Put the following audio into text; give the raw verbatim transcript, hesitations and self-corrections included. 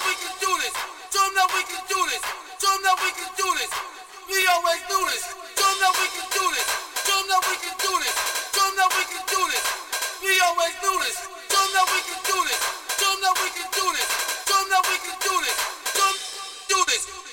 we can do this. Show them that we can do this. Show them that we can do this. We always do this. Show them that we can do this. Show them that we can do this. Show them that we can do this. We always do this. Show them that we can do this. Show them that we can do this. Show them that we can do this. Show them do this.